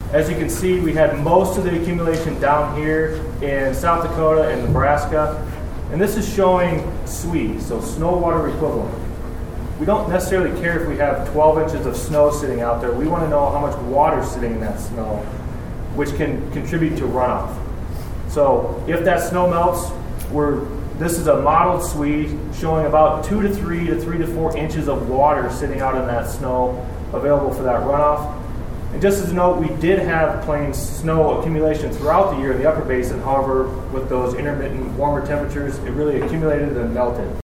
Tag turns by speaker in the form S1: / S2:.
S1: As you can see, we had most of the accumulation down here in South Dakota and Nebraska. And this is showing SWE, so snow water equivalent. We don't necessarily care if we have 12 inches of snow sitting out there. We want to know how much water is sitting in that snow, which can contribute to runoff. So if that snow melts, this is a modeled SWE showing about 2 to 3 to 3 to 4 inches of water sitting out in that snow available for that runoff. And just as a note, we did have plain snow accumulation throughout the year in the upper basin. However, with those intermittent warmer temperatures, it really accumulated and melted.